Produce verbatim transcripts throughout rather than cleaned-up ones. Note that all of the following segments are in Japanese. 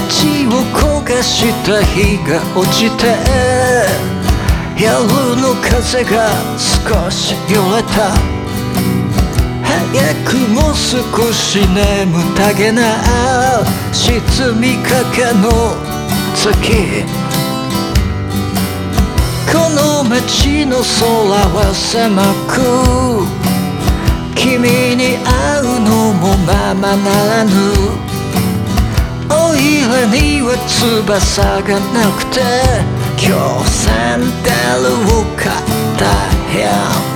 街を焦がした日が落ちて、夜の風が少し揺れた。早くも少し眠たげな沈みかけの月。この街の空は狭く、君に会うのもままならぬ。おいらには翼がなくて、今日サンダルを買ったよ。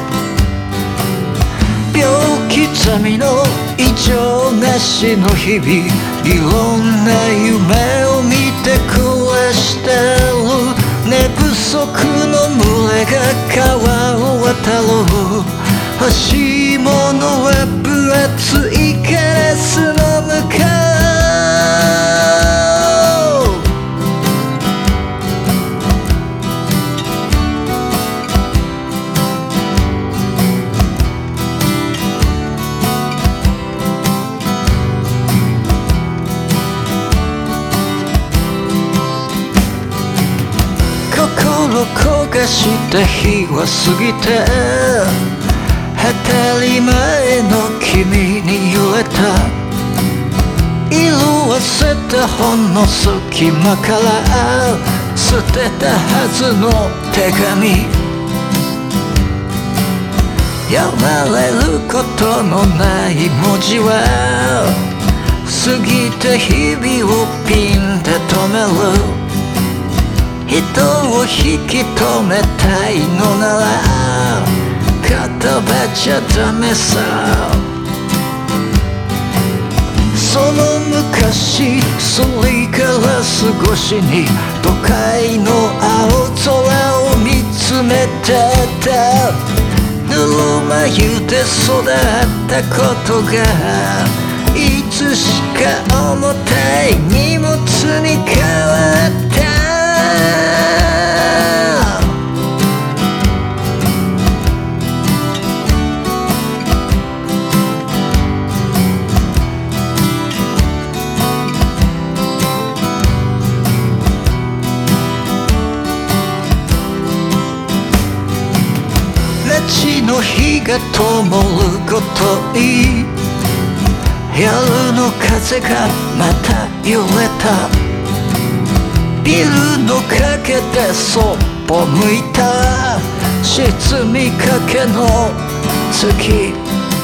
秒刻みの異常なしの日々、いろんな夢を見て暮らしてる。寝不足の群れが川を渡る。欲しいものは分厚いガラスの向こう。心焦がした日は過ぎて、当たり前の君に揺れた。色あせたほんの隙間から捨てたはずの手紙。読まれることのない文字は過ぎた日々をピンで止める。人を引き止めたいのなら言葉じゃダメさ。その昔すりガラス越しに都会の青空を見つめてた。ぬるま湯で育ったことがいつしか重たい荷物に変わった。街の日が灯るごとに夜の風がまた揺れた。ビルの陰でそっぽ向いた沈みかけの月。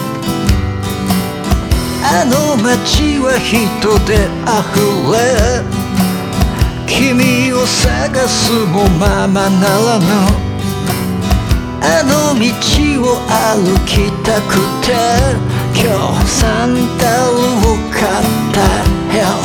あの街は人で溢れ、君を探すもままならぬ。あの道を歩きたくて今日サンダルを買ったよ。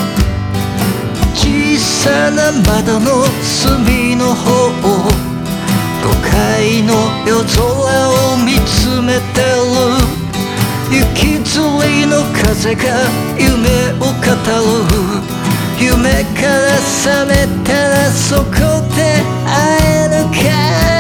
小さな窓の隅の方、都会の夜空を見つめてる。雪吊りの風が夢を語る。夢から覚めたらそこで会えるか。